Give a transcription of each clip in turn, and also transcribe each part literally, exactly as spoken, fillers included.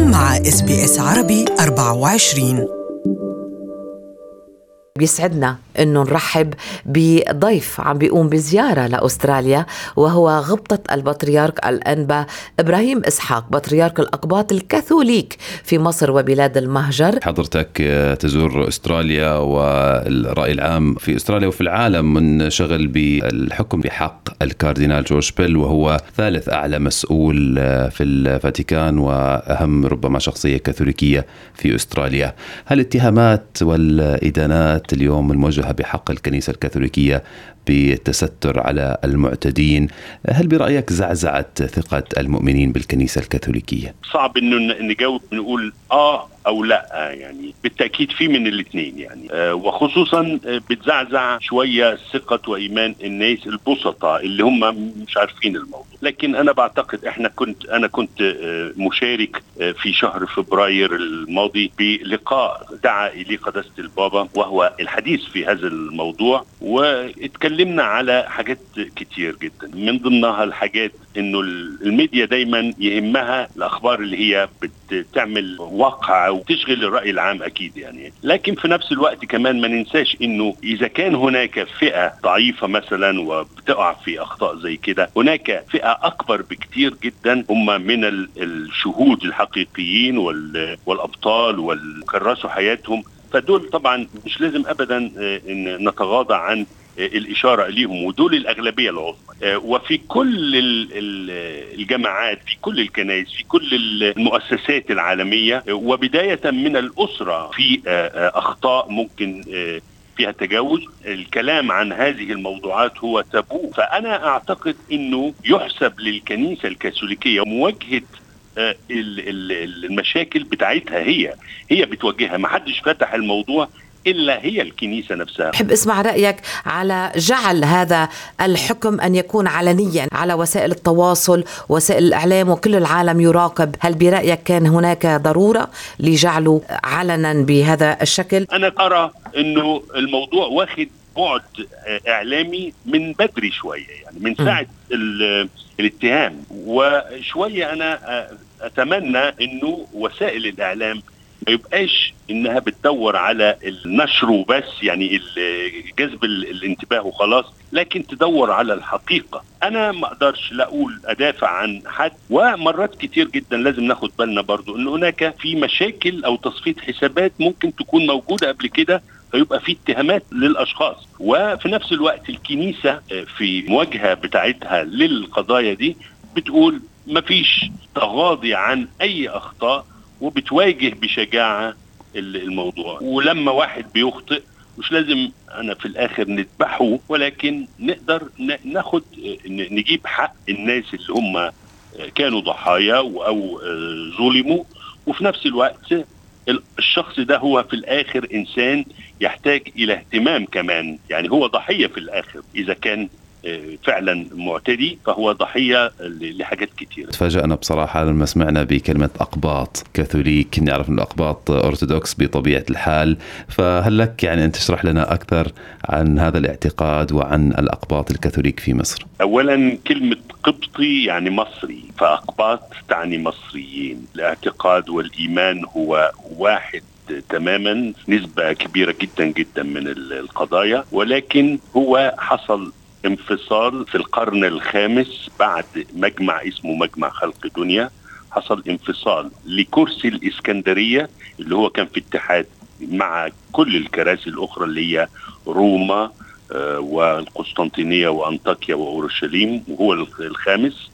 أنتم مع إس بي إس عربي أربعة وعشرين. بيسعدنا أنه نرحب بضيف عم بيقوم بزيارة لأستراليا، وهو غبطة البطريرك الأنبا إبراهيم إسحاق بطريرك الأقباط الكاثوليك في مصر وبلاد المهجر. حضرتك تزور أستراليا والرأي العام في أستراليا وفي العالم منشغل بالحكم بحق الكاردينال جورج بيل، وهو ثالث أعلى مسؤول في الفاتيكان وأهم ربما شخصية كاثوليكية في أستراليا. هل الاتهامات والإدانات اليوم الموجهة بحق الكنيسة الكاثوليكية بالتستر على المعتدين، هل برأيك زعزعت ثقة المؤمنين بالكنيسة الكاثوليكية؟ صعب انه نجاوب نقول اه او لا، يعني بالتأكيد في من الاثنين يعني آه وخصوصا آه بتزعزع شوية ثقة وإيمان الناس البسطاء اللي هم مش عارفين الموضوع. لكن أنا بعتقد إحنا كنت أنا كنت آه مشارك آه في شهر فبراير الماضي بلقاء دعا إليه قداسة البابا، وهو الحديث في هذا الموضوع، واتكلمنا على حاجات كتير جدا. من ضمنها الحاجات إنه الميديا دايما يهمها الأخبار اللي هي بتعمل واقع وتشغل الرأي العام أكيد يعني. لكن في نفس الوقت كمان ما ننساش إنه إذا كان هناك فئة ضعيفة مثلا وبتقع في أخطاء زي كده، هناك فئة أكبر بكتير جدا هم من الشهود الحقيقيين والأبطال والكرسوا حياتهم. فدول طبعا مش لازم أبدا إن نتغاضى عن الإشارة إليهم، ودول الأغلبية العظمى. وفي كل الجماعات، في كل الكنائس، في كل المؤسسات العالمية، وبداية من الأسرة في أخطاء ممكن فيها تجاوز. الكلام عن هذه الموضوعات هو تابو. فأنا أعتقد أنه يحسب للكنيسة الكاثوليكية مواجهة المشاكل بتاعتها، هي هي بتواجهها. ما حدش فتح الموضوع إلا هي الكنيسة نفسها. بحب اسمع رأيك على جعل هذا الحكم أن يكون علنيا على وسائل التواصل، وسائل الإعلام، وكل العالم يراقب. هل برأيك كان هناك ضرورة لجعله علنا بهذا الشكل؟ أنا أرى أنه الموضوع واخد بعد إعلامي من بدري شوية، يعني من ساعة الاتهام وشوية. أنا أتمنى أنه وسائل الإعلام ما يبقاش انها بتدور على النشر وبس، يعني جذب الانتباه وخلاص، لكن تدور على الحقيقة. انا ما اقدرش لا اقول ادافع عن حد، ومرات كتير جدا لازم ناخد بالنا برضو ان هناك في مشاكل او تصفية حسابات ممكن تكون موجودة قبل كده، فيبقى في اتهامات للاشخاص. وفي نفس الوقت الكنيسة في مواجهة بتاعتها للقضايا دي بتقول مفيش تغاضي عن اي اخطاء، وبتواجه بشجاعة الموضوع. ولما واحد بيخطئ مش لازم أنا في الآخر نذبحه، ولكن نقدر ناخد نجيب حق الناس اللي هم كانوا ضحايا أو ظلموا. وفي نفس الوقت الشخص ده هو في الآخر إنسان يحتاج إلى اهتمام كمان، يعني هو ضحية في الآخر. إذا كان فعلا معتدي فهو ضحية لحاجات كتير. تفاجأنا بصراحة لما سمعنا بكلمة أقباط كاثوليك. نعرف أن الأقباط أرثوذكس بطبيعة الحال، فهل لك يعني أن تشرح لنا أكثر عن هذا الاعتقاد وعن الأقباط الكاثوليك في مصر؟ أولا كلمة قبطي يعني مصري، فأقباط تعني مصريين. الاعتقاد والإيمان هو واحد تماما، نسبة كبيرة جدا جدا من القضايا، ولكن هو حصل انفصال في القرن الخامس بعد مجمع اسمه مجمع خلق دنيا. حصل انفصال لكرسي الإسكندرية اللي هو كان في اتحاد مع كل الكراسي الأخرى اللي هي روما آه والقسطنطينية وأنطاكيا وأورشليم، وهو الخامس.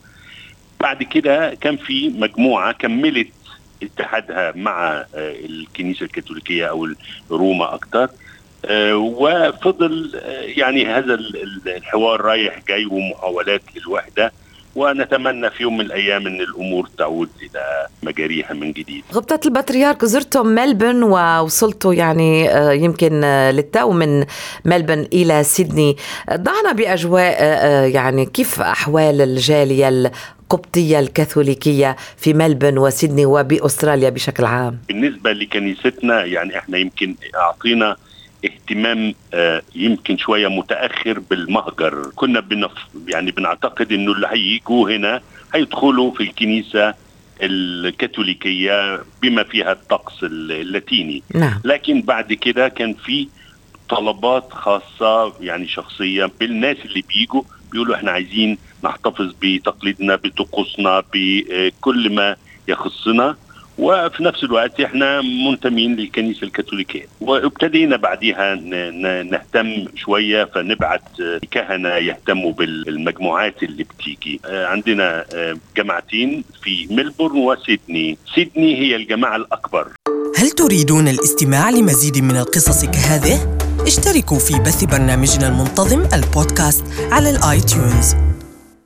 بعد كده كان في مجموعة كملت اتحادها مع آه الكنيسة الكاثوليكية أو روما أكتر، آه وفضل آه يعني هذا الحوار رايح جاي ومحاولات للوحدة، ونتمنى في يوم من الأيام أن الأمور تعود إلى مجاريها من جديد. غبطة البطريرك زرتم ملبن ووصلتوا يعني آه يمكن آه للتو من ملبن إلى سيدني. ضعنا بأجواء آه يعني كيف أحوال الجالية القبطية الكاثوليكية في ملبن وسيدني وبأستراليا بشكل عام؟ بالنسبة لكنيستنا يعني احنا يمكن أعطينا اهتمام آه يمكن شوية متأخر بالمهجر. كنا بنف يعني بنعتقد انه اللي هيجوا هنا هيدخلوا في الكنيسة الكاثوليكية بما فيها الطقس اللاتيني. نعم. لكن بعد كده كان في طلبات خاصة يعني شخصية بالناس اللي بيجوا بيقولوا احنا عايزين نحتفظ بتقليدنا بطقوسنا بكل ما يخصنا، وفي نفس الوقت احنا منتمين للكنيسة الكاثوليكية. وابتدينا بعدها نهتم شوية، فنبعت كهنة يهتموا بالمجموعات اللي بتيجي. عندنا جماعتين في ملبورن وسيدني. سيدني هي الجماعة الأكبر. هل تريدون الاستماع لمزيد من القصص كهذه؟ اشتركوا في بث برنامجنا المنتظم البودكاست على الآيتيونز.